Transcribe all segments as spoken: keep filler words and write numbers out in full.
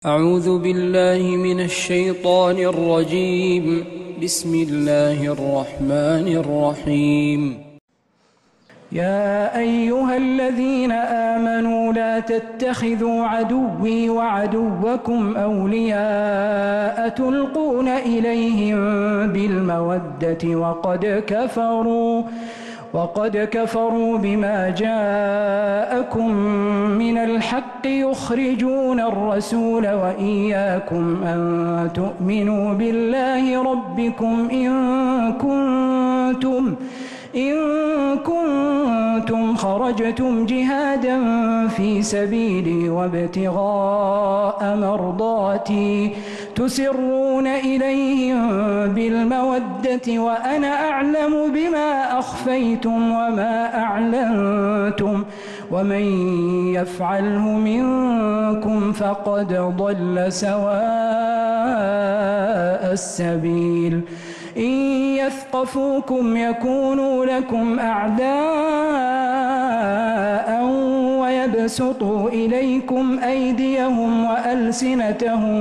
أعوذ بالله من الشيطان الرجيم. بسم الله الرحمن الرحيم. يا أيها الذين آمنوا لا تتخذوا عدوي وعدوكم أولياء تلقون إليهم بالمودة وقد كفروا وقد كفروا بما جاءكم من الحق يخرجون الرسول وإياكم أن تؤمنوا بالله ربكم إن كنتم إن كنتم خرجتم جهادا في سبيلي وابتغاء مرضاتي تسرون إليهم بالمودة وأنا أعلم بما أخفيتم وما أعلنتم ومن يفعله منكم فقد ضل سواء السبيل. إن يثقفوكم يكونوا لكم أعداء ويبسطوا إليكم أيديهم وألسنتهم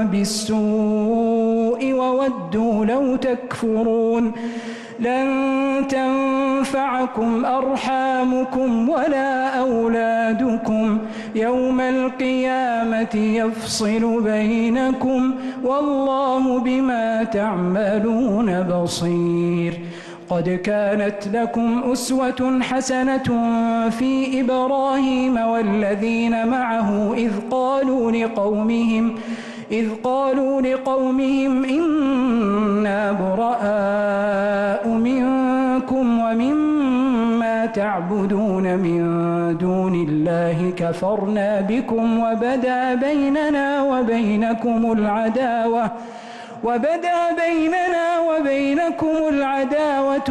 بالسوء وودوا لو تكفرون. لن تنفعكم أرحامكم ولا أولادكم يوم القيامة يفصل بينكم والله بما تعملون بصير. قد كانت لكم أسوة حسنة في إبراهيم والذين معه إذ قالوا لقومهم إذ قالوا لقومهم إنا براء منكم ومما تعبدون من دون الله كفرنا بكم وبدا بيننا وبينكم العداوة وبدا بيننا وبينكم العداوة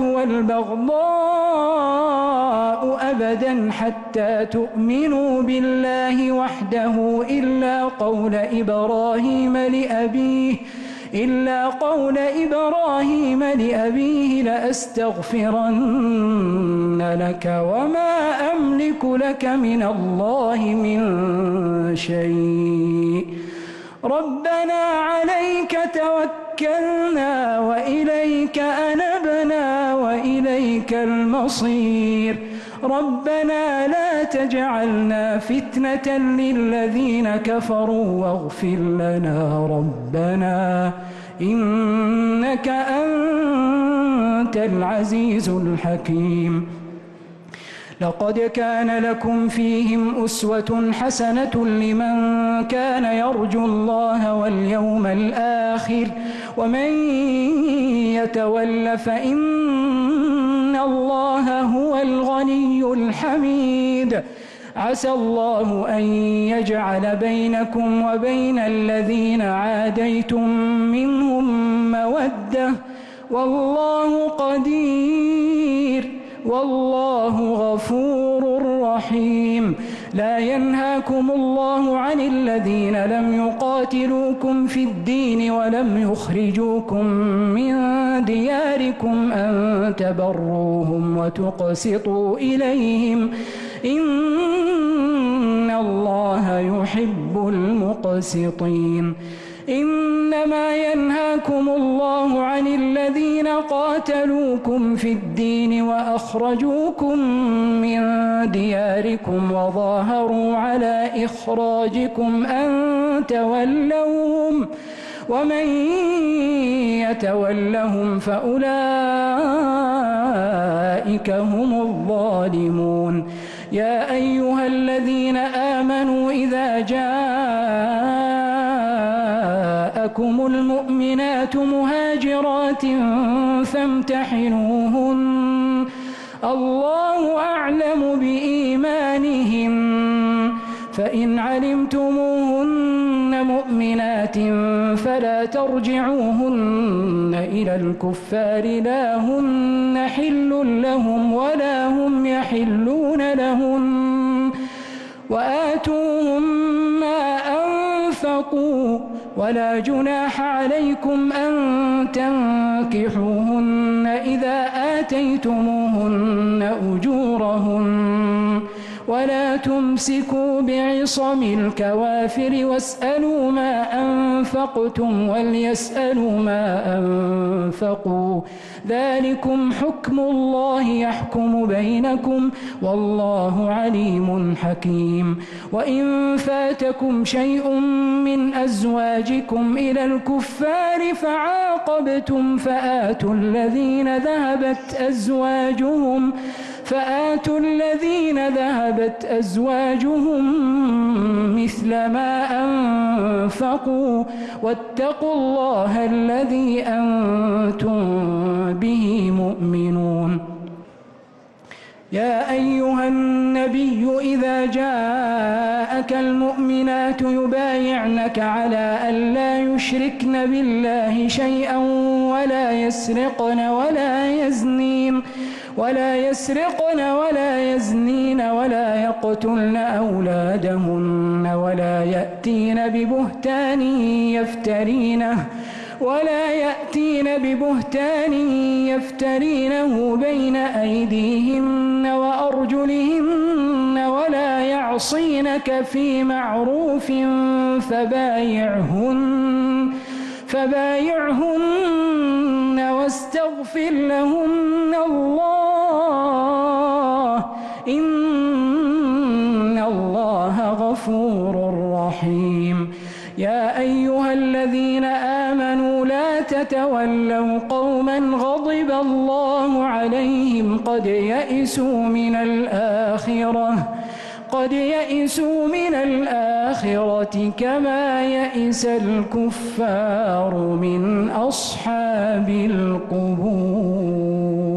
والبغضاء أبدا حتى تؤمنوا بالله وحده إلا قول إبراهيم لأبيه إلا قول إبراهيم لأبيه لأستغفرن لك وما أملك لك من الله من شيء. ربنا عليك توكلنا وإليك أنبنا وإليك المصير. ربنا لا تجعلنا فتنة للذين كفروا واغفر لنا ربنا إنك أنت العزيز الحكيم. لقد كان لكم فيهم أسوة حسنة لمن كان يرجو الله واليوم الآخر ومن يتول فإن الله هو الغني الحميد. عسى الله أن يجعل بينكم وبين الذين عاديتم منهم مودة والله قدير والله غفور رحيم. لا ينهاكم الله عن الذين لم يقاتلوكم في الدين ولم يخرجوكم من دياركم أن تبروهم وتقسطوا إليهم إن الله يحب المقسطين. إنما ينهاكم الله عن الذين قاتلوكم في الدين وأخرجوكم من دياركم وظاهروا على إخراجكم أن تولوهم ومن يتولهم فأولئك هم الظالمون. يا أيها الذين آمنوا إذا جاءكم المؤمنات مهاجرات فامتحنوهن الله أعلم بإيمانهن فإن علمتموهن مؤمنات فلا ترجعوهن إلى الكفار لا هن حل لهم ولا هم يحلون لهن وآتوهم ما أنفقوا ولا جناح عليكم أن تنكحوهن إذا آتيتموهن أجورهن ولا تمسكوا بعصم الكوافر واسألوا ما أنفقتم وليسألوا ما أنفقوا ذلكم حكم الله يحكم بينكم والله عليم حكيم. وإن فاتكم شيء من أزواجكم إلى الكفار فعاقبتم فآتوا الذين ذهبت أزواجهم فآتوا الذين ذهبت أزواجهم مثل ما أنفقوا واتقوا الله الذي أنتم به مؤمنون. يا أيها النبي إذا جاءك المؤمنات يبايعنك على أن لا يشركن بالله شيئا ولا يسرقن ولا يزنين ولا يسرقن ولا يزنين ولا يقتلن أولادهن ولا يأتين ببهتان يفترينه ولا يأتين ببهتان يفترينه بين أيديهن وأرجلهن ولا يعصينك في معروف فبايعهن فبايعهن واستغفر لهن الله إن الله غفور رحيم. يا أيها الذين آمنوا لا تتولوا قوما غضب الله عليهم قد يئسوا من الآخرة قد يئسوا من الآخرة كما يئس الكفار من أصحاب القبور.